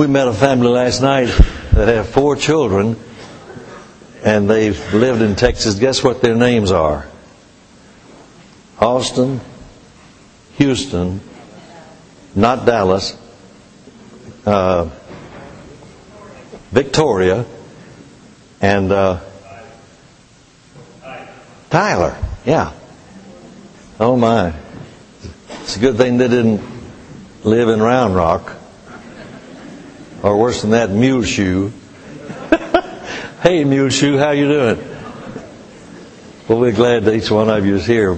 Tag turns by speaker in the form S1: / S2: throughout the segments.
S1: We met a family last night that have 4 children, and they've lived in Texas. Guess what their names are? Austin, Houston, not Dallas, Victoria, and Tyler. Yeah. Oh my. It's a good thing they didn't live in Round Rock. Or worse than that, Muleshoe. Hey, Muleshoe, how you doing? Well, we're glad that each one of you is here.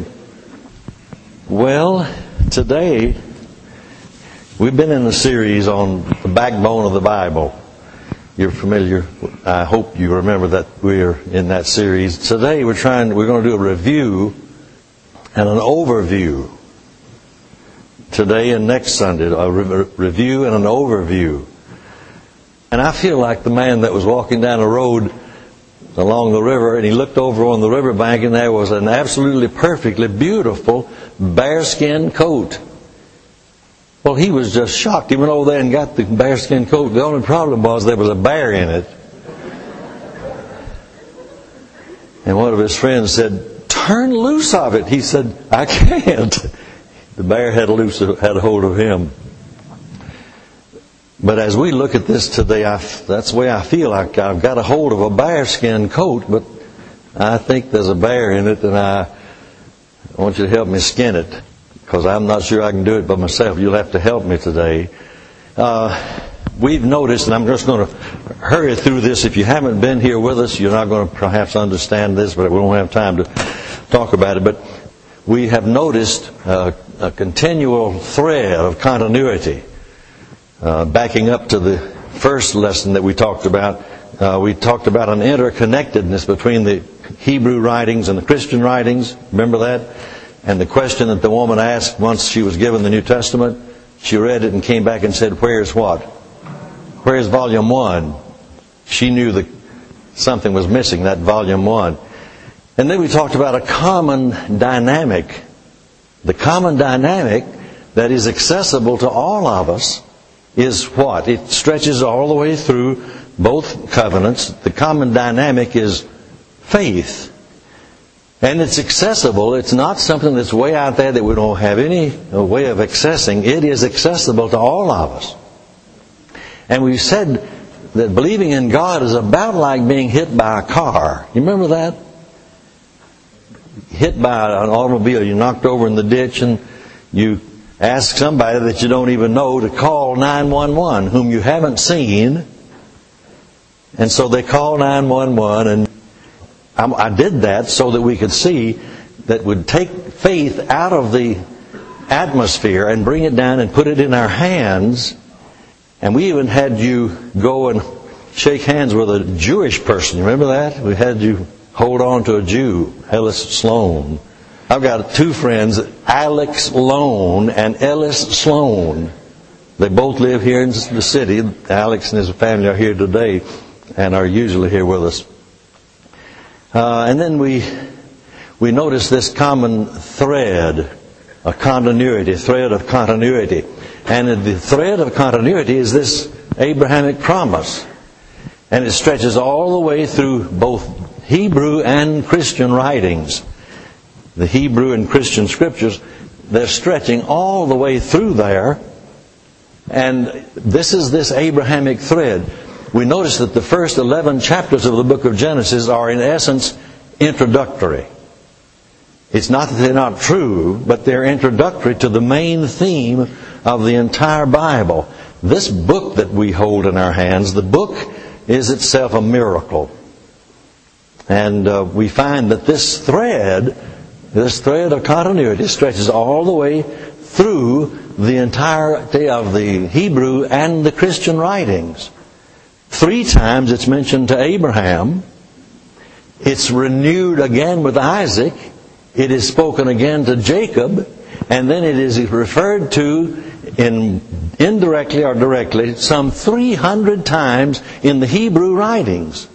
S1: Well, today, we've been in a series on the backbone of the Bible. You're familiar. I hope you remember that we're in that series. Today, we're going to do a review and an overview. Today and next Sunday, a review and an overview. And I feel like the man that was walking down the road along the river, and he looked over on the riverbank, and there was an absolutely perfectly beautiful bearskin coat. Well, he was just shocked. He went over there and got the bearskin coat. The only problem was there was a bear in it. And one of his friends said, "Turn loose of it." He said, "I can't." The bear had a hold of him. But as we look at this today, that's the way I feel. Like I've got a hold of a bearskin coat, but I think there's a bear in it, and I want you to help me skin it, because I'm not sure I can do it by myself. You'll have to help me today. We've noticed, and I'm just going to hurry through this. If you haven't been here with us, you're not going to perhaps understand this, but we don't have time to talk about it. But we have noticed a continual thread of continuity. Backing up to the first lesson that we talked about an interconnectedness between the Hebrew writings and the Christian writings. Remember that? And the question that the woman asked once she was given the New Testament, she read it and came back and said, "Where's what? Where's volume 1? She knew that something was missing, that volume 1. And then we talked about a common dynamic. The common dynamic that is accessible to all of us is what? It stretches all the way through both covenants. The common dynamic is faith. And it's accessible. It's not something that's way out there that we don't have any way of accessing. It is accessible to all of us. And we said that believing in God is about like being hit by a car. You remember that? Hit by an automobile. You're knocked over in the ditch, and you ask somebody that you don't even know to call 911, whom you haven't seen. And so they call 911, and I did that so that we could see that would take faith out of the atmosphere and bring it down and put it in our hands. And we even had you go and shake hands with a Jewish person. You remember that? We had you hold on to a Jew, Ellis Sloan. I've got 2 friends, Alex Sloan and Ellis Sloan. They both live here in the city. Alex and his family are here today and are usually here with us. And then we notice this common thread, a thread of continuity. And the thread of continuity is this Abrahamic promise. And it stretches all the way through both Hebrew and Christian writings. The Hebrew and Christian scriptures, they're stretching all the way through there. And this is this Abrahamic thread. We notice that the first 11 chapters of the book of Genesis are in essence introductory. It's not that they're not true, but they're introductory to the main theme of the entire Bible. This book that we hold in our hands, the book is itself a miracle. And we find that this thread of continuity stretches all the way through the entirety of the Hebrew and the Christian writings. 3 times it's mentioned to Abraham. It's renewed again with Isaac. It is spoken again to Jacob. And then it is referred to indirectly or directly some 300 times in the Hebrew writings.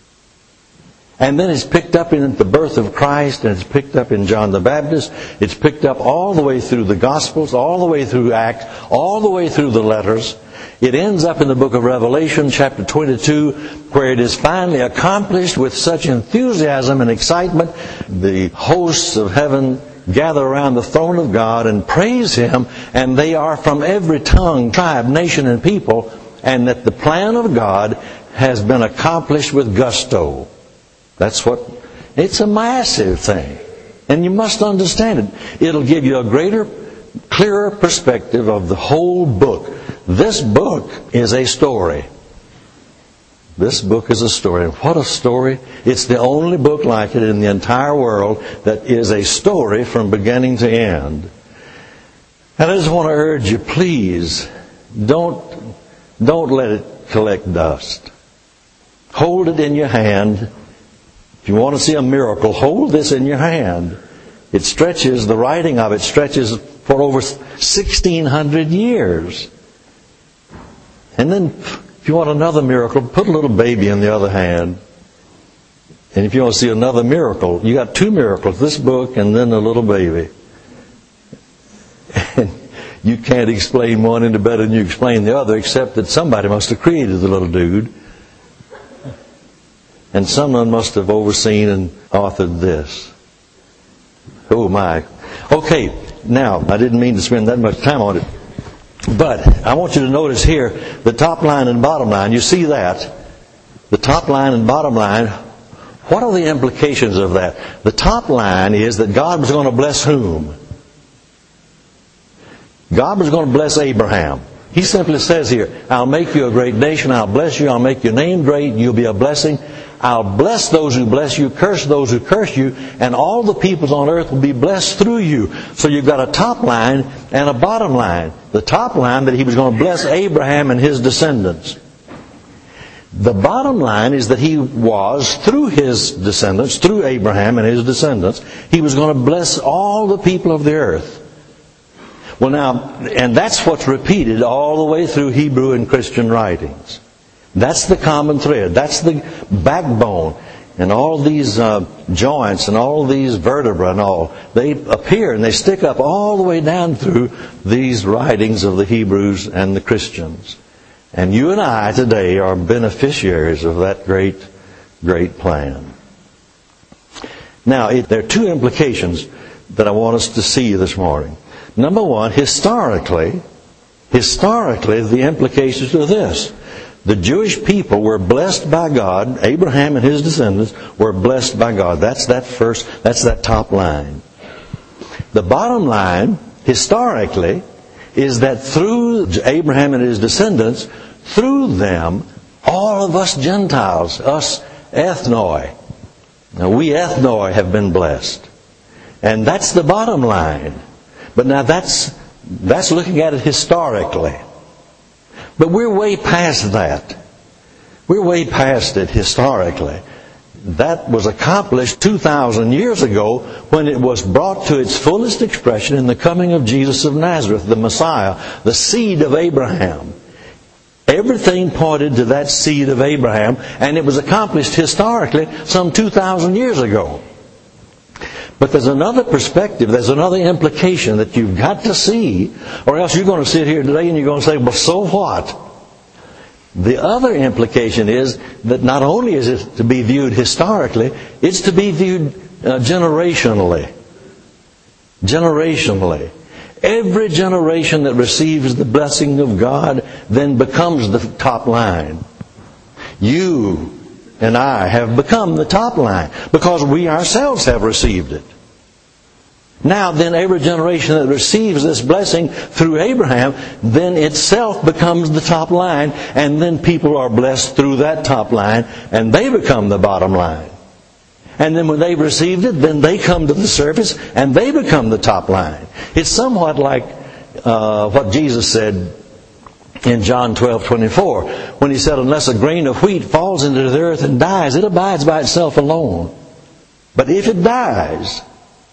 S1: And then it's picked up in the birth of Christ, and it's picked up in John the Baptist. It's picked up all the way through the Gospels, all the way through Acts, all the way through the letters. It ends up in the book of Revelation, chapter 22, where it is finally accomplished with such enthusiasm and excitement. The hosts of heaven gather around the throne of God and praise Him, and they are from every tongue, tribe, nation, and people, and that the plan of God has been accomplished with gusto. It's a massive thing. And you must understand it. It'll give you a greater, clearer perspective of the whole book. This book is a story. This book is a story. And what a story. It's the only book like it in the entire world that is a story from beginning to end. And I just want to urge you, please, don't let it collect dust. Hold it in your hand. If you want to see a miracle, hold this in your hand. It stretches, the writing of it stretches for over 1,600 years. And then, if you want another miracle, put a little baby in the other hand. And if you want to see another miracle, you got two miracles, this book and then a little baby. And you can't explain one any better than you explain the other, except that somebody must have created the little dude. And someone must have overseen and authored this. Oh my. Okay, now, I didn't mean to spend that much time on it. But I want you to notice here, the top line and bottom line. You see that? The top line and bottom line. What are the implications of that? The top line is that God was going to bless whom? God was going to bless Abraham. He simply says here, I'll make you a great nation, I'll bless you, I'll make your name great, you'll be a blessing. I'll bless those who bless you, curse those who curse you, and all the peoples on earth will be blessed through you. So you've got a top line and a bottom line. The top line, that He was going to bless Abraham and his descendants. The bottom line is that He was, through his descendants, through Abraham and his descendants, He was going to bless all the people of the earth. Well now, and that's what's repeated all the way through Hebrew and Christian writings. That's the common thread. That's the backbone. And all these joints and all these vertebrae and all, they appear and they stick up all the way down through these writings of the Hebrews and the Christians. And you and I today are beneficiaries of that great, great plan. Now, there are two implications that I want us to see this morning. Number one, historically, the implications are this. The Jewish people were blessed by God. Abraham and his descendants were blessed by God. That's that top line. The bottom line, historically, is that through Abraham and his descendants, through them, all of us Gentiles, us ethnoi, now we ethnoi have been blessed. And that's the bottom line. But now that's looking at it historically. But we're way past that. We're way past it historically. That was accomplished 2,000 years ago when it was brought to its fullest expression in the coming of Jesus of Nazareth, the Messiah, the seed of Abraham. Everything pointed to that seed of Abraham, and it was accomplished historically some 2,000 years ago. But there's another perspective, there's another implication that you've got to see, or else you're going to sit here today and you're going to say, well, so what? The other implication is that not only is it to be viewed historically, it's to be viewed generationally. Generationally. Every generation that receives the blessing of God then becomes the top line. You and I have become the top line because we ourselves have received it. Now then, every generation that receives this blessing through Abraham then itself becomes the top line, and then people are blessed through that top line and they become the bottom line. And then when they've received it, then they come to the surface and they become the top line. It's somewhat like what Jesus said in John 12:24, when He said, unless a grain of wheat falls into the earth and dies, it abides by itself alone. But if it dies,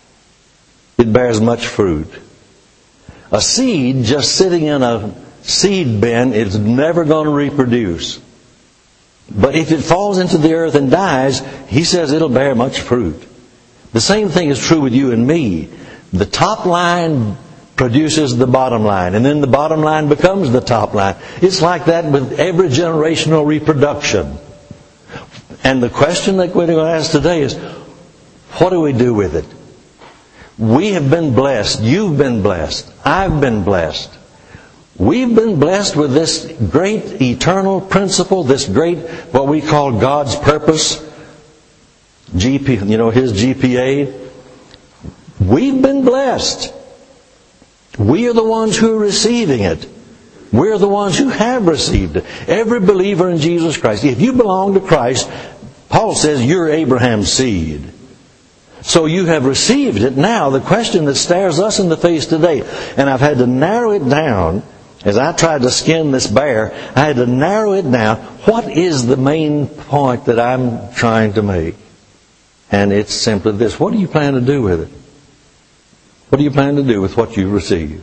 S1: it bears much fruit. A seed just sitting in a seed bin is never going to reproduce. But if it falls into the earth and dies, He says it'll bear much fruit. The same thing is true with you and me. The top line produces the bottom line. And then the bottom line becomes the top line. It's like that with every generational reproduction. And the question that we're going to ask today is, what do we do with it? We have been blessed. You've been blessed. I've been blessed. We've been blessed with this great eternal principle, this great, what we call God's purpose, His GPA. We've been blessed. We are the ones who are receiving it. We're the ones who have received it. Every believer in Jesus Christ. If you belong to Christ, Paul says you're Abraham's seed. So you have received it. Now, the question that stares us in the face today, and I've had to narrow it down, as I tried to skin this bear, I had to narrow it down. What is the main point that I'm trying to make? And it's simply this. What do you plan to do with it? What do you plan to do with what you receive?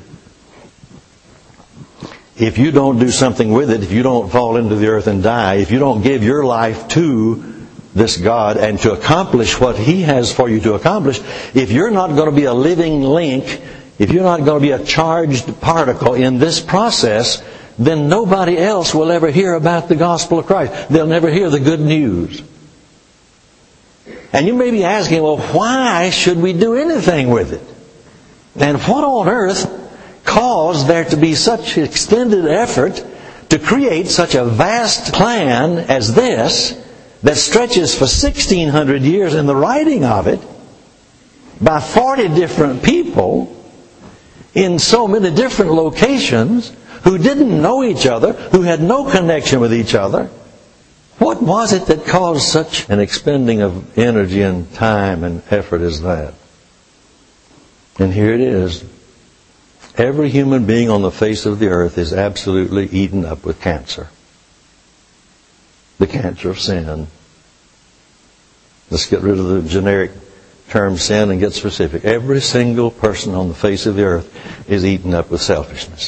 S1: If you don't do something with it, if you don't fall into the earth and die, if you don't give your life to this God and to accomplish what He has for you to accomplish, if you're not going to be a living link, if you're not going to be a charged particle in this process, then nobody else will ever hear about the gospel of Christ. They'll never hear the good news. And you may be asking, well, why should we do anything with it? And what on earth caused there to be such extended effort to create such a vast plan as this that stretches for 1,600 years in the writing of it by 40 different people in so many different locations who didn't know each other, who had no connection with each other? What was it that caused such an expending of energy and time and effort as that? And here it is. Every human being on the face of the earth is absolutely eaten up with cancer. The cancer of sin. Let's get rid of the generic term sin and get specific. Every single person on the face of the earth is eaten up with selfishness.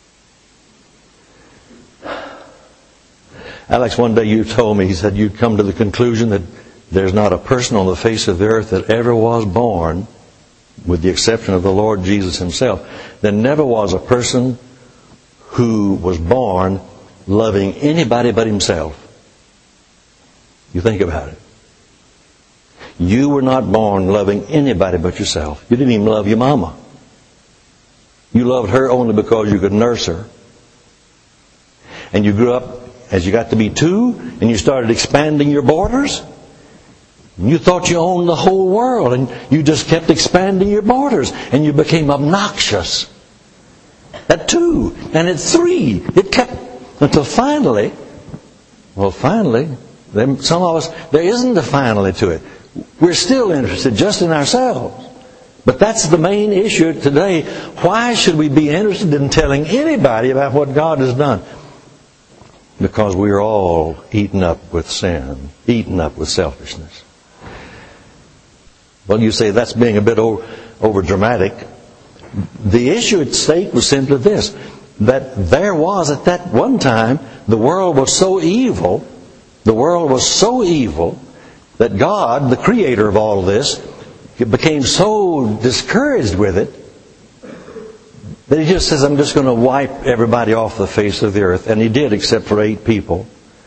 S1: Alex, one day you told me, he said you'd come to the conclusion that there's not a person on the face of the earth that ever was born, with the exception of the Lord Jesus Himself, there never was a person who was born loving anybody but himself. You think about it. You were not born loving anybody but yourself. You didn't even love your mama. You loved her only because you could nurse her. And you grew up, as you got to be 2, and you started expanding your borders. You thought you owned the whole world, and you just kept expanding your borders, and you became obnoxious. At 2, and at 3, it kept until finally, some of us, there isn't a finally to it. We're still interested just in ourselves. But that's the main issue today. Why should we be interested in telling anybody about what God has done? Because we're all eaten up with sin, eaten up with selfishness. Well, you say that's being a bit over dramatic. The issue at stake was simply this, that there was at that one time, the world was so evil that God, the creator of all this, became so discouraged with it that He just says, I'm just going to wipe everybody off the face of the earth. And He did, except for 8 people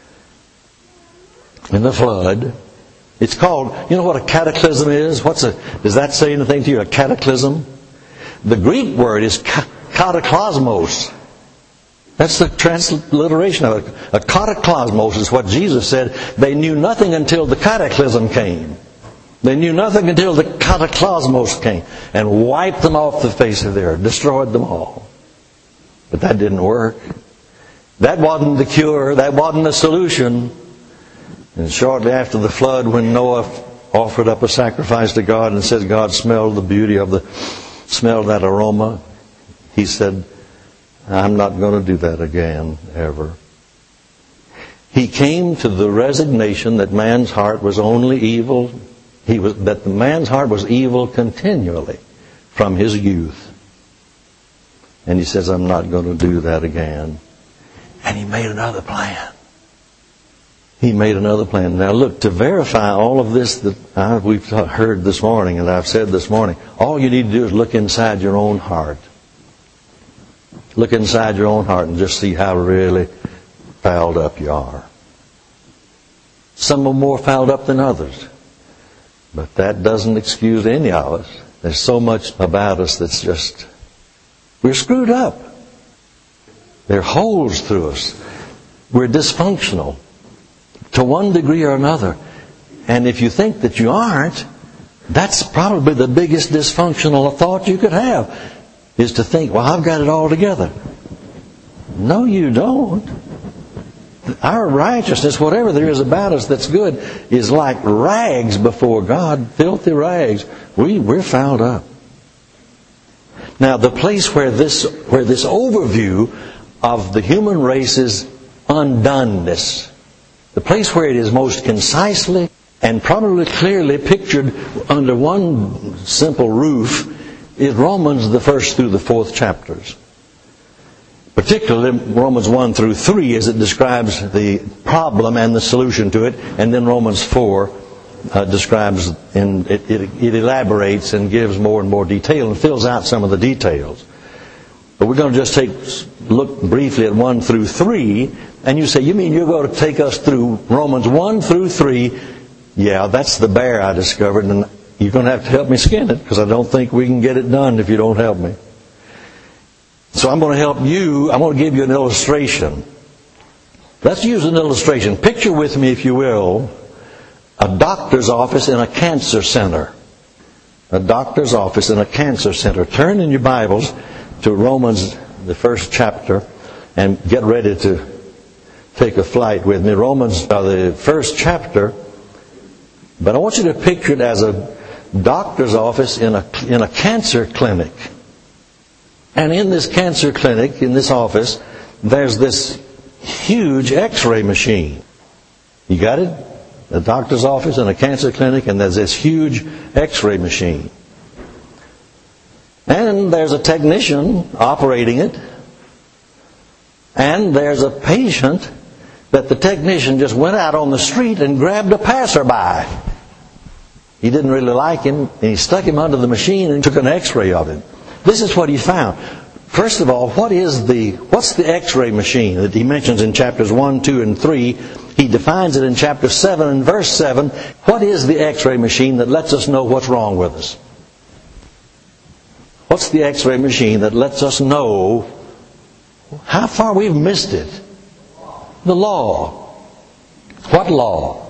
S1: in the flood. It's called, you know what a cataclysm is? Does that say anything to you, a cataclysm? The Greek word is kataklosmos. That's the transliteration of it. A kataklosmos is what Jesus said. They knew nothing until the cataclysm came. They knew nothing until the kataklosmos came and wiped them off the face of the earth, destroyed them all. But that didn't work. That wasn't the cure. That wasn't the solution. And shortly after the flood, when Noah offered up a sacrifice to God and said God smelled the beauty of smelled that aroma, he said, I'm not going to do that again, ever. He came to the resignation that man's heart was only evil. That the man's heart was evil continually from his youth. And he says, I'm not going to do that again. And He made another plan. He made another plan. Now look, to verify all of this that we've heard this morning and I've said this morning, all you need to do is look inside your own heart. Look inside your own heart and just see how really fouled up you are. Some are more fouled up than others. But that doesn't excuse any of us. There's so much about us that's just, we're screwed up. There are holes through us. We're dysfunctional to one degree or another. And if you think that you aren't, that's probably the biggest dysfunctional thought you could have, is to think, well, I've got it all together. No, you don't. Our righteousness, whatever there is about us that's good, is like rags before God, filthy rags. We're fouled up. Now, the place where this overview of the human race's undoneness, the place where it is most concisely and probably clearly pictured under one simple roof, is Romans, the 1st through the 4th chapters. Particularly Romans 1 through 3, as it describes the problem and the solution to it. And then Romans 4 describes, and it elaborates and gives more and more detail and fills out some of the details. But we're going to just look briefly at 1 through 3. And you say, you mean you're going to take us through Romans 1 through 3? Yeah, that's the bear I discovered, and you're going to have to help me skin it, because I don't think we can get it done if you don't help me. So I'm going to help you. I'm going to give you an illustration. Let's use an illustration. Picture with me, if you will, a doctor's office in a cancer center. A doctor's office in a cancer center. Turn in your Bibles to Romans, the 1st chapter, and get ready to take a flight with me. Romans, the 1st chapter. But I want you to picture it as a doctor's office in a cancer clinic. And in this cancer clinic, in this office, there's this huge X-ray machine. You got it? A doctor's office in a cancer clinic, and there's this huge X-ray machine. And there's a technician operating it. And there's a patient that the technician just went out on the street and grabbed a passerby. He didn't really like him, and he stuck him under the machine and took an X-ray of him. This is what he found. First of all, what's the X-ray machine that he mentions in chapters 1, 2, and 3? He defines it in chapter 7 and verse 7. What is the X-ray machine that lets us know what's wrong with us? What's the X-ray machine that lets us know how far we've missed it? The law. What law?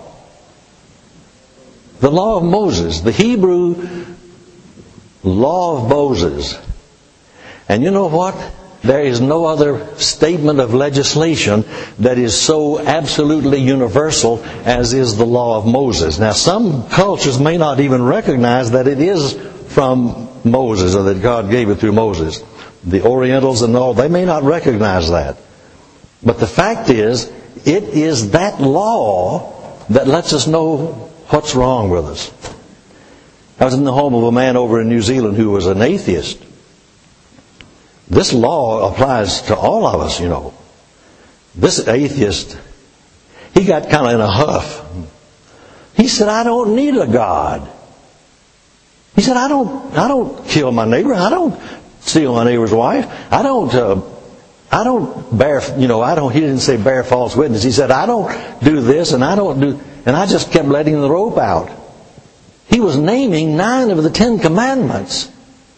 S1: The law of Moses. The Hebrew law of Moses. And you know what? There is no other statement of legislation that is so absolutely universal as is the law of Moses. Now, some cultures may not even recognize that it is from Moses, or that God gave it through Moses. The Orientals and all, they may not recognize that. But the fact is, it is that law that lets us know what's wrong with us. I was in the home of a man over in New Zealand who was an atheist. This law applies to all of us, you know. This atheist, he got kind of in a huff. He said, I don't need a God. He said, I don't kill my neighbor. I don't steal my neighbor's wife. I don't bear, he didn't say bear false witness. He said, I don't do this and and I just kept letting the rope out. He was naming 9 of the 10 commandments.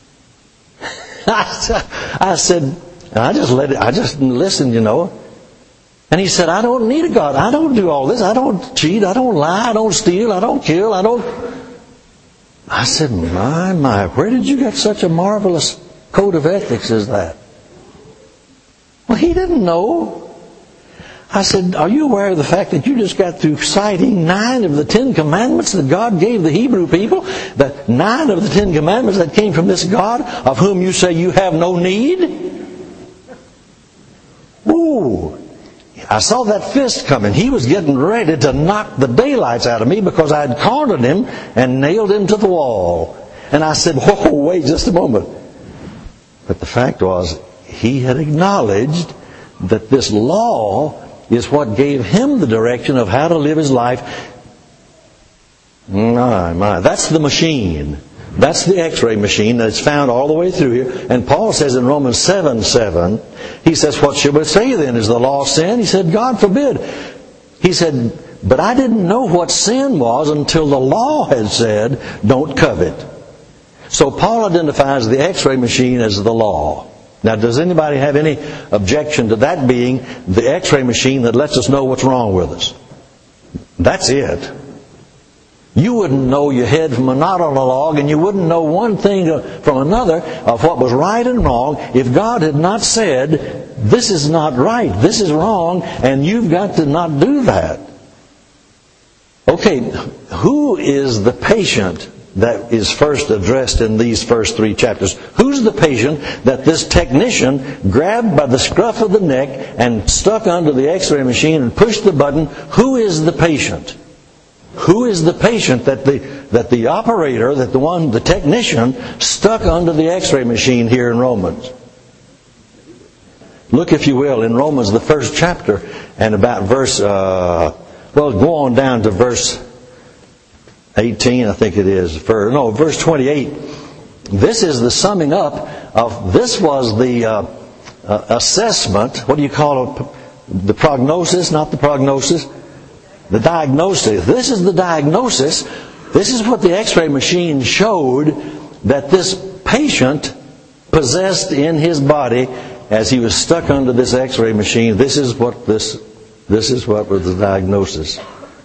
S1: I said, and I just listened, And he said, I don't need a God. I don't do all this. I don't cheat. I don't lie. I don't steal. I don't kill. I said, my, where did you get such a marvelous code of ethics as that? Well, he didn't know. I said, are you aware of the fact that you just got through citing 9 of the 10 commandments that God gave the Hebrew people? That 9 of the 10 commandments that came from this God of whom you say you have no need? Ooh. I saw that fist coming. He was getting ready to knock the daylights out of me because I had cornered him and nailed him to the wall. And I said, whoa, wait just a moment. But the fact was, he had acknowledged that this law is what gave him the direction of how to live his life. My. That's the machine. That's the X-ray machine that's found all the way through here. And Paul says in Romans 7:7, he says, what should we say then? Is the law sin? He said, God forbid. He said, but I didn't know what sin was until the law had said, don't covet. So Paul identifies the X-ray machine as the law. Now, does anybody have any objection to that being the X-ray machine that lets us know what's wrong with us? That's it. You wouldn't know your head from a knot on a log, and you wouldn't know one thing from another of what was right and wrong if God had not said, this is not right, this is wrong, and you've got to not do that. Okay, who is the patient that is first addressed in these first 3 chapters? Who's the patient that this technician grabbed by the scruff of the neck and stuck under the X-ray machine and pushed the button? Who is the patient? Who is the patient that the operator, the technician, stuck under the X-ray machine here in Romans? Look, if you will, in Romans, the first chapter, and about verse, go on down to verse 18, I think it is. Verse 28. This is the summing up of, this was the assessment, what do you call it? The prognosis, not the prognosis. The diagnosis. This is the diagnosis. This is what the X-ray machine showed that this patient possessed in his body as he was stuck under this X-ray machine. This is what was the diagnosis.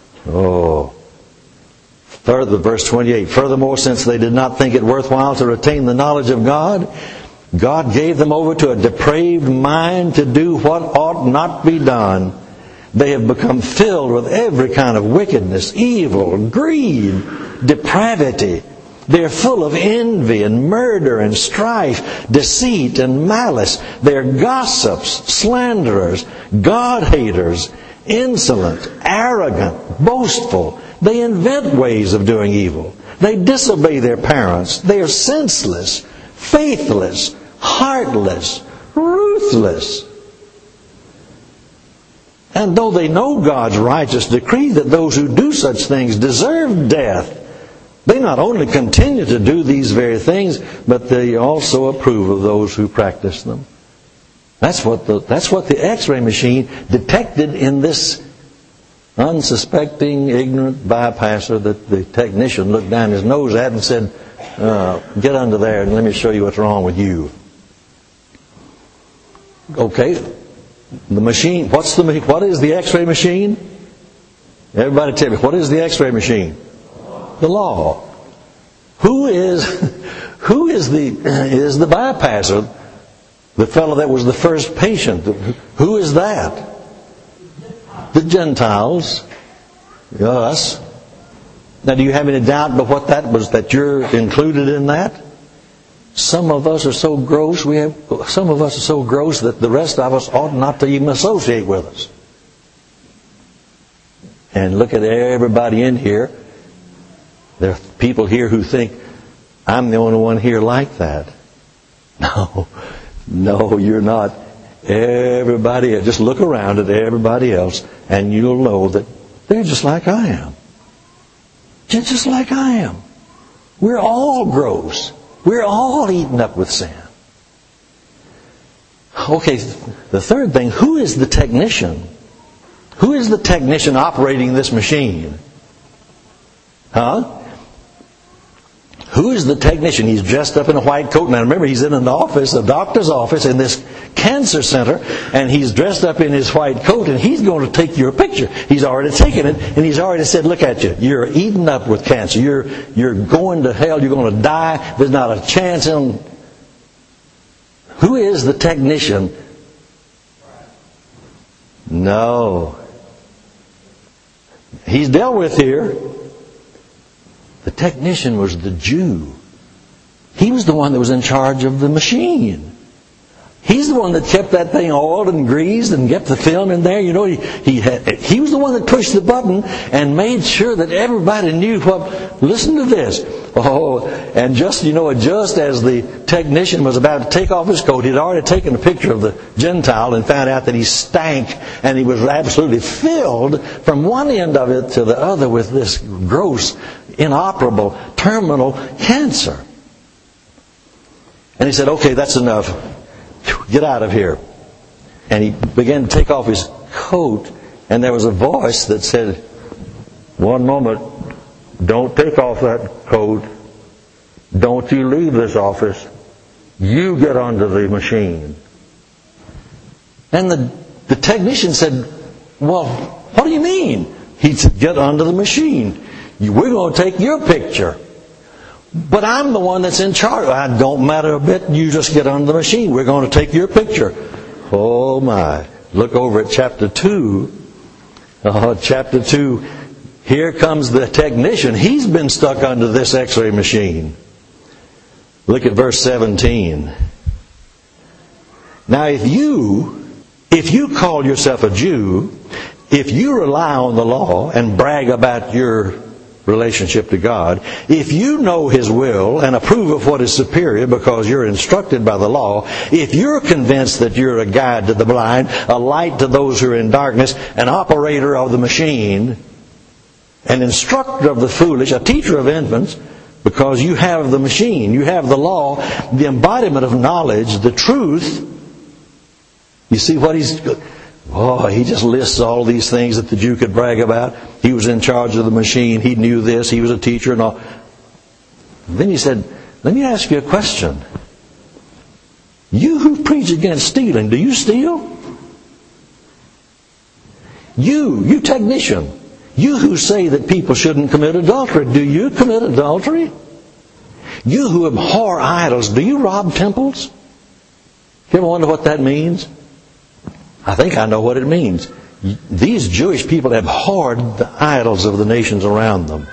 S1: Further, verse 28. Furthermore, since they did not think it worthwhile to retain the knowledge of God, God gave them over to a depraved mind to do what ought not be done. They have become filled with every kind of wickedness, evil, greed, depravity. They are full of envy and murder and strife, deceit and malice. They are gossips, slanderers, God-haters, insolent, arrogant, boastful. They invent ways of doing evil. They disobey their parents. They are senseless, faithless, heartless, ruthless. And though they know God's righteous decree that those who do such things deserve death, they not only continue to do these very things, but they also approve of those who practice them. That's what the X-ray machine detected in this unsuspecting, ignorant bypasser that the technician looked down his nose at and said, get under there and let me show you what's wrong with you. Okay. The machine, what is the X-ray machine? Everybody tell me, what is the X-ray machine? The law. Who is the bypasser? The fellow that was the first patient. Who is that? The Gentiles. Us. Now, do you have any doubt about what that was, that you're included in that? Some of us are so gross that the rest of us ought not to even associate with us. And look at everybody in here. There are people here who think, I'm the only one here like that. No, you're not. Everybody, just look around at everybody else and you'll know that they're just like I am. Just like I am. We're all gross. We're all eaten up with sin. Okay, the third thing, who is the technician? Who is the technician operating this machine? Who is the technician? He's dressed up in a white coat. Now remember, he's in an office, a doctor's office in this cancer center, and he's dressed up in his white coat, and he's going to take your picture. He's already taken it, and he's already said, look at you. You're eaten up with cancer. You're going to hell. You're going to die. There's not a chance in... Who is the technician? No. He's dealt with here. The technician was the Jew. He was the one that was in charge of the machine. He's the one that kept that thing oiled and greased and kept the film in there. You know, he was the one that pushed the button and made sure that everybody knew what... Listen to this. And just as the technician was about to take off his coat, he'd already taken a picture of the Gentile and found out that he stank, and he was absolutely filled from one end of it to the other with this gross, inoperable, terminal cancer. And he said, okay, that's enough. Get out of here. And he began to take off his coat, and there was a voice that said, one moment, don't take off that coat. Don't you leave this office. You get under the machine. And the technician said, well, what do you mean? He said, get under the machine. We're going to take your picture. But I'm the one that's in charge. It don't matter a bit. You just get under the machine. We're going to take your picture. Oh my. Look over at chapter 2. Chapter 2. Here comes the technician. He's been stuck under this x-ray machine. Look at verse 17. Now if you call yourself a Jew, if you rely on the law and brag about your relationship to God, if you know His will and approve of what is superior because you're instructed by the law, if you're convinced that you're a guide to the blind, a light to those who are in darkness, an operator of the machine, an instructor of the foolish, a teacher of infants, because you have the machine, you have the law, the embodiment of knowledge, the truth. You see what he just lists all these things that the Jew could brag about. He was in charge of the machine. He knew this. He was a teacher and all. And then he said, let me ask you a question. You who preach against stealing, do you steal? You technician, you who say that people shouldn't commit adultery, do you commit adultery? You who abhor idols, do you rob temples? You ever wonder what that means? I think I know what it means. These Jewish people abhorred the idols of the nations around them.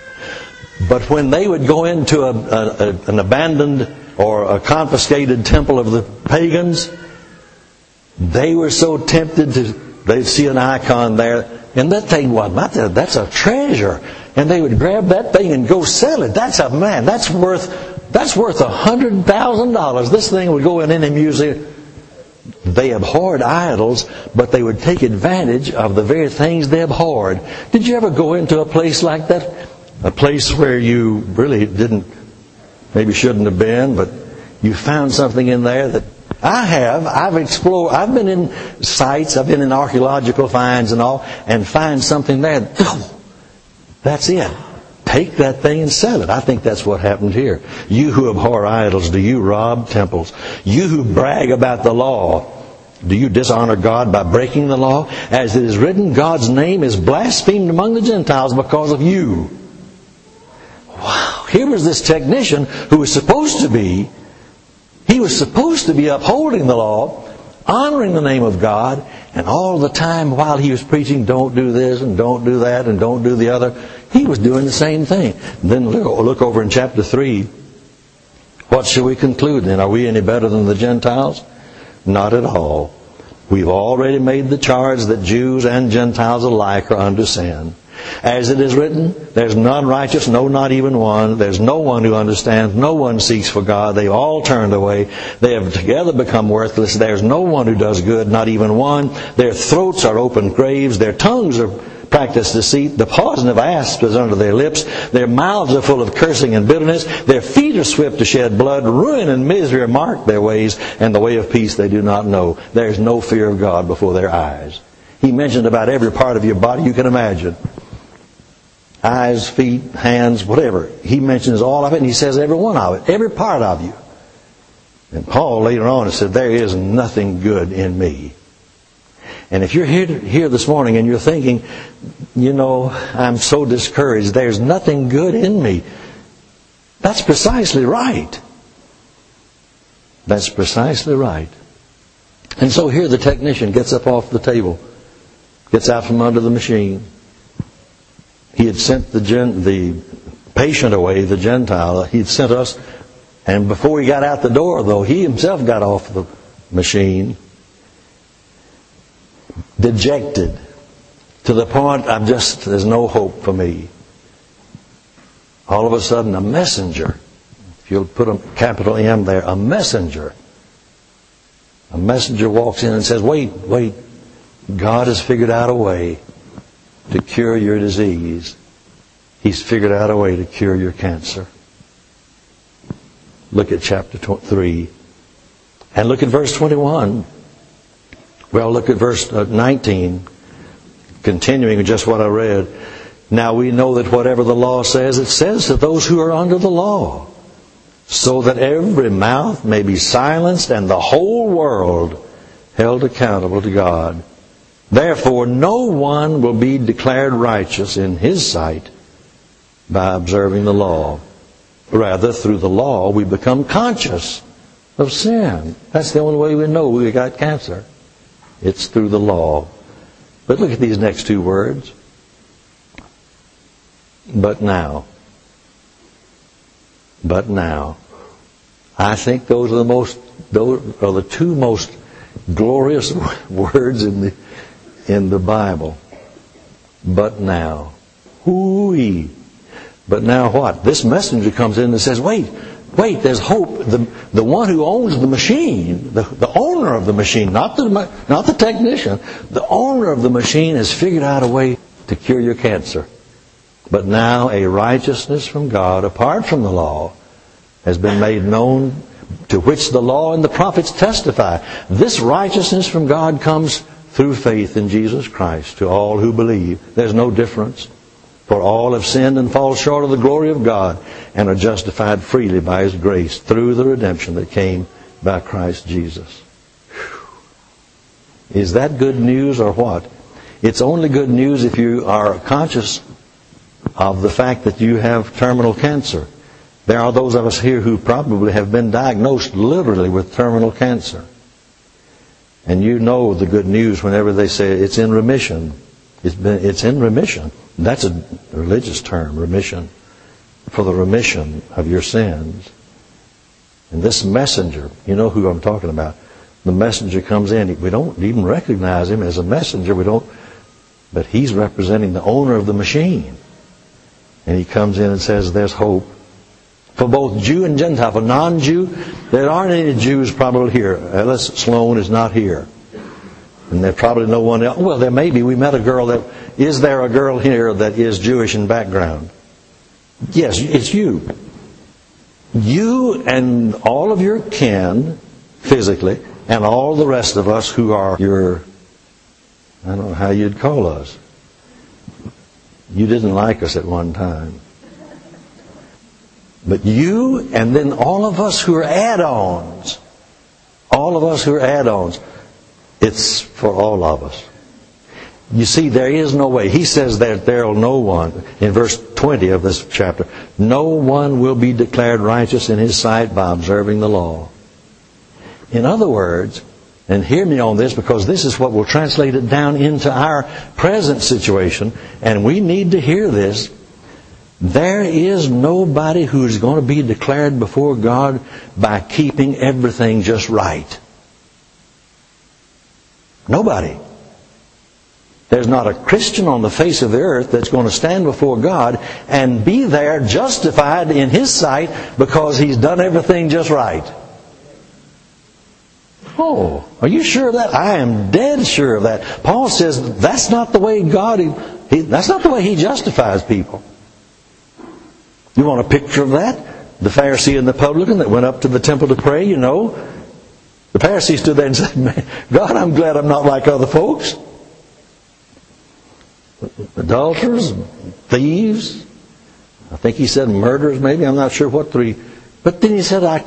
S1: But when they would go into an abandoned or a confiscated temple of the pagans, they were so tempted they'd see an icon there, and that thing wasn't that's a treasure. And they would grab that thing and go sell it. That's worth $100,000. This thing would go in any museum. They abhorred idols, but they would take advantage of the very things they abhorred. Did you ever go into a place like that? A place where you really maybe shouldn't have been, but you found something in there that I have. I've explored. I've been in sites. I've been in archaeological finds and all, and find something there. Oh, that's it. Take that thing and sell it. I think that's what happened here. You who abhor idols, do you rob temples? You who brag about the law, do you dishonor God by breaking the law? As it is written, God's name is blasphemed among the Gentiles because of you. Wow. Here was this technician who was supposed to be upholding the law, honoring the name of God, and all the time while he was preaching, don't do this and don't do that and don't do the other, he was doing the same thing. Then look over in chapter 3. What shall we conclude then? Are we any better than the Gentiles? Not at all. We've already made the charge that Jews and Gentiles alike are under sin. As it is written, there's none righteous, no, not even one. There's no one who understands. No one seeks for God. They've all turned away. They have together become worthless. There's no one who does good, not even one. Their throats are open graves. Their tongues are practice deceit. The poison of asps is under their lips. Their mouths are full of cursing and bitterness. Their feet are swift to shed blood. Ruin and misery are marked their ways, and the way of peace they do not know. There's no fear of God before their eyes. He mentioned about every part of your body you can imagine. Eyes, feet, hands, whatever. He mentions all of it, and he says every one of it, every part of you. And Paul later on said, there is nothing good in me. And if you're here this morning and you're thinking, I'm so discouraged, there's nothing good in me. That's precisely right. That's precisely right. And so here the technician gets up off the table, gets out from under the machine. He had sent the patient away, the Gentile. He had sent us. And before he got out the door, though, he himself got off the machine, dejected, to the point there's no hope for me. All of a sudden, a messenger, if you'll put a capital M there, a messenger walks in and says, wait, God has figured out a way to cure your disease. He's figured out a way to cure your cancer. Look at chapter 3. And look at verse 21. Well, look at verse 19. Continuing just what I read. Now we know that whatever the law says, it says to those who are under the law, so that every mouth may be silenced and the whole world held accountable to God. Therefore, no one will be declared righteous in His sight by observing the law. Rather, through the law, we become conscious of sin. That's the only way we know we got cancer. It's through the law. But look at these next two words. But now. But now. I think those are the two most glorious words in the Bible. But now. Hoo-wee. But now what? This messenger comes in and says, wait, there's hope. The one who owns the machine, the owner of the machine, not the technician, the owner of the machine has figured out a way to cure your cancer. But now a righteousness from God, apart from the law, has been made known, to which the law and the prophets testify. This righteousness from God comes through faith in Jesus Christ to all who believe. There's no difference. For all have sinned and fall short of the glory of God, and are justified freely by His grace through the redemption that came by Christ Jesus. Whew. Is that good news or what? It's only good news if you are conscious of the fact that you have terminal cancer. There are those of us here who probably have been diagnosed literally with terminal cancer. And you know the good news whenever they say it's in remission. It's in remission. That's a religious term, remission. For the remission of your sins. And this messenger, you know who I'm talking about. The messenger comes in. We don't even recognize him as a messenger. But he's representing the owner of the machine. And he comes in and says there's hope. For both Jew and Gentile. For non-Jew, there aren't any Jews probably here. Ellis Sloan is not here. And there's probably no one else. Well, there may be. We met a girl that... Is there a girl here that is Jewish in background? Yes, it's you. You and all of your kin, physically, and all the rest of us who are your... I don't know how you'd call us. You didn't like us at one time. But you and then all of us who are add-ons. All of us who are add-ons. It's for all of us. You see, there is no way. He says that there'll no one, in verse 20 of this chapter, no one will be declared righteous in His sight by observing the law. In other words, and hear me on this because this is what will translate it down into our present situation, and we need to hear this. There is nobody who's going to be declared before God by keeping everything just right. Nobody. There's not a Christian on the face of the earth that's going to stand before God and be there justified in His sight because he's done everything just right. Oh, are you sure of that? I am dead sure of that. Paul says that's not the way God, that's not the way He justifies people. You want a picture of that? The Pharisee and the publican that went up to the temple to pray, you know. The Pharisee stood there and said, "Man, God, I'm glad I'm not like other folks. Adulterers, thieves." I think he said murderers maybe. I'm not sure what three. But then he said, I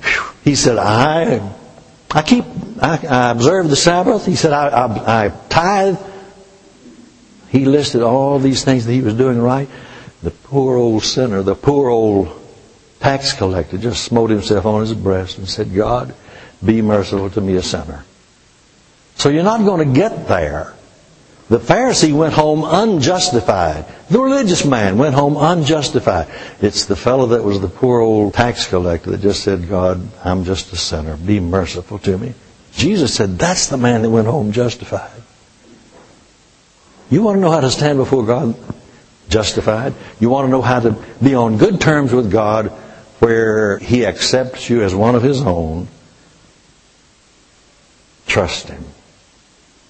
S1: observe the Sabbath. He said, I tithe. He listed all these things that he was doing right. The poor old sinner, the poor old tax collector just smote himself on his breast and said, "God, be merciful to me, a sinner." So you're not going to get there. The Pharisee went home unjustified. The religious man went home unjustified. It's the fellow that was the poor old tax collector that just said, "God, I'm just a sinner. Be merciful to me." Jesus said that's the man that went home justified. You want to know how to stand before God justified? You want to know how to be on good terms with God where He accepts you as one of His own? Trust Him.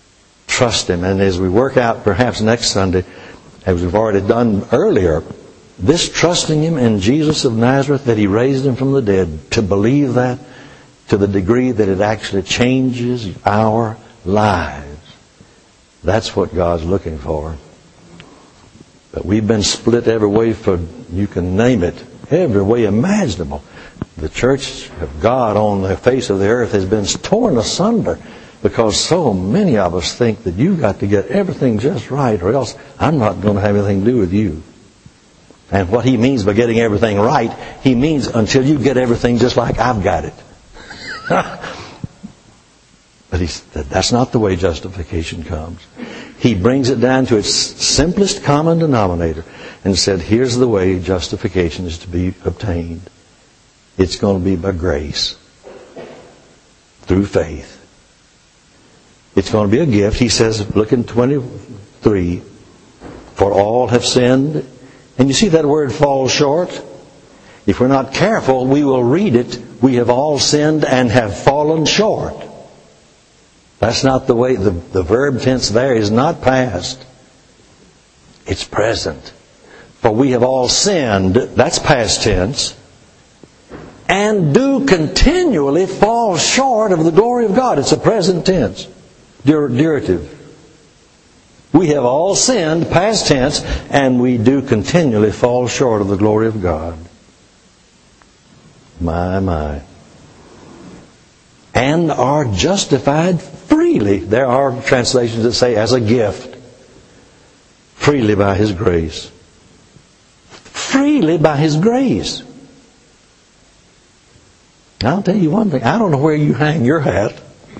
S1: Trust Him. And as we work out perhaps next Sunday, as we've already done earlier, This trusting Him in Jesus of Nazareth, that He raised Him from the dead, to believe that to the degree that it actually changes our lives. That's what God's looking for. But we've been split every way for, you can name it, every way imaginable. The church of God on the face of the earth has been torn asunder because so many of us think that you've got to get everything just right, or else I'm not going to have anything to do with you. And what he means by getting everything right, he means until you get everything just like I've got it. But he said that's not the way justification comes. He brings it down to its simplest common denominator and said, here's the way justification is to be obtained. It's going to be by grace, through faith. It's going to be a gift. He says, look in 23, for all have sinned. And you see that word fall short? If we're not careful, we will read it, we have all sinned and have fallen short. That's not the way. The verb tense there is not past. It's present. For we have all sinned, that's past tense, and do continually fall short of the glory of God. It's a present tense, durative. We have all sinned, past tense, and we do continually fall short of the glory of God. My. And are justified freely. There are translations that say as a gift. Freely by His grace. Freely by His grace. I'll tell you one thing. I don't know where you hang your hat.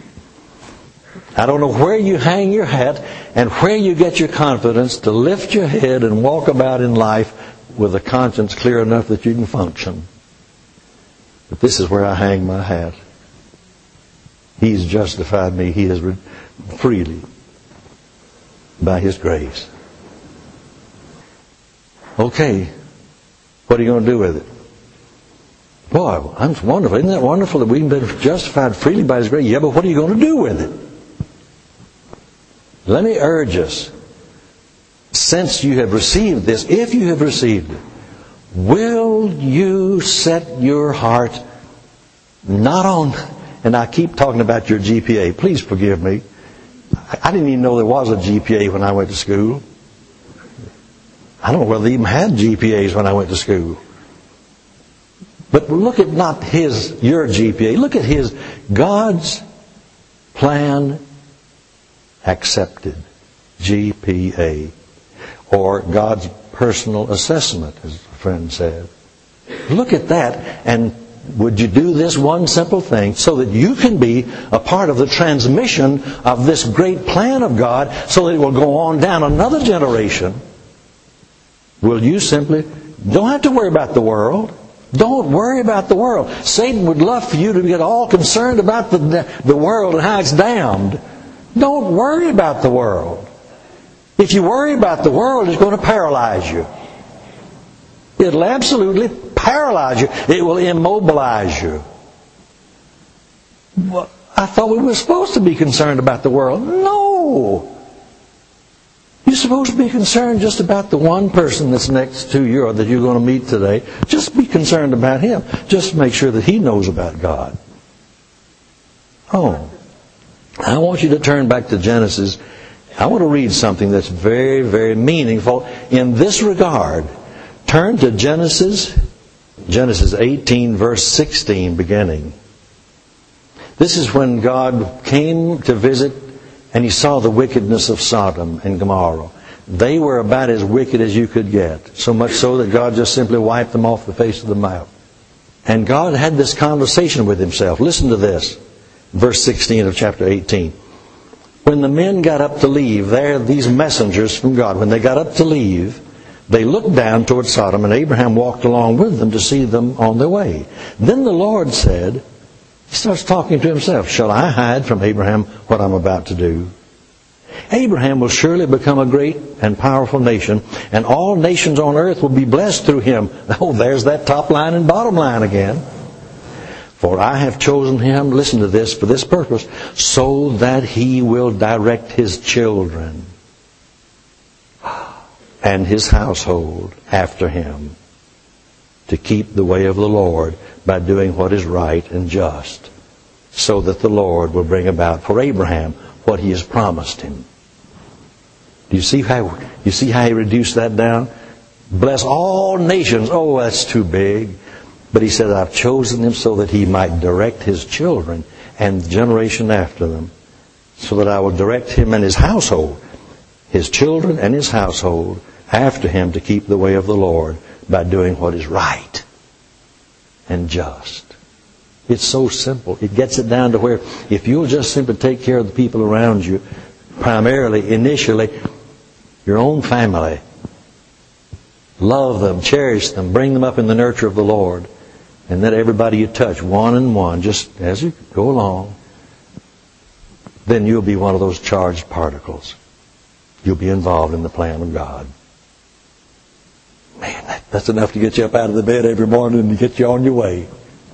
S1: I don't know where you hang your hat and where you get your confidence to lift your head and walk about in life with a conscience clear enough that you can function. But this is where I hang my hat. He's justified me. He has freely by His grace. Okay, what are you going to do with it? Boy, that's wonderful. Isn't that wonderful that we've been justified freely by His grace? Yeah, but what are you going to do with it? Let me urge us, since you have received this, if you have received it, will you set your heart not on, and I keep talking about your GPA, please forgive me. I didn't even know there was a GPA when I went to school. I don't know whether they even had GPAs when I went to school. But look at not your GPA. Look at God's plan accepted. GPA. Or God's personal assessment, as a friend said. Look at that, and would you do this one simple thing so that you can be a part of the transmission of this great plan of God so that it will go on down another generation? Will you simply, don't have to worry about the world. Don't worry about the world. Satan would love for you to get all concerned about the world and how it's damned. Don't worry about the world. If you worry about the world, it's going to paralyze you. It'll absolutely paralyze you. It will immobilize you. Well, I thought we were supposed to be concerned about the world. No! You're supposed to be concerned just about the one person that's next to you or that you're going to meet today. Just be concerned about him. Just make sure that he knows about God. Oh, I want you to turn back to Genesis. I want to read something that's very, very meaningful in this regard. Turn to Genesis 18, verse 16, beginning. This is when God came to visit and He saw the wickedness of Sodom and Gomorrah. They were about as wicked as you could get. So much so that God just simply wiped them off the face of the map. And God had this conversation with Himself. Listen to this. Verse 16 of chapter 18. When the men got up to leave, these messengers from God, when they got up to leave, they looked down toward Sodom, and Abraham walked along with them to see them on their way. Then the Lord said, He starts talking to himself, shall I hide from Abraham what I'm about to do? Abraham will surely become a great and powerful nation, and all nations on earth will be blessed through him. Oh, there's that top line and bottom line again. For I have chosen him, listen to this, for this purpose, so that he will direct his children. and his household after him to keep the way of the Lord by doing what is right and just, so that the Lord will bring about for Abraham what he has promised him. Do you see how he reduced that down? Bless all nations. Oh, that's too big. But he said, I've chosen him so that he might direct his children and the generation after them, so that I will direct him and his household, his children and his household after him, to keep the way of the Lord by doing what is right and just. It's so simple. It gets it down to where if you'll just simply take care of the people around you, primarily, initially, your own family, love them, cherish them, bring them up in the nurture of the Lord, and let everybody you touch, one and one, just as you go along, then you'll be one of those charged particles. You'll be involved in the plan of God. Man, that's enough to get you up out of the bed every morning and to get you on your way.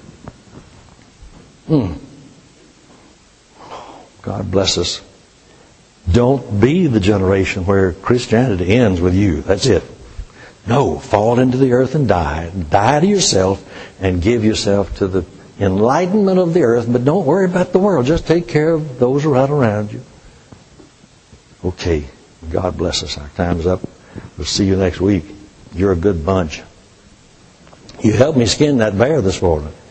S1: God bless us. Don't be the generation where Christianity ends with you. That's it. No, fall into the earth and die. Die to yourself and give yourself to the enlightenment of the earth, but don't worry about the world. Just take care of those right around you. Okay. God bless us. Our time's up. We'll see you next week. You're a good bunch. You helped me skin that bear this morning.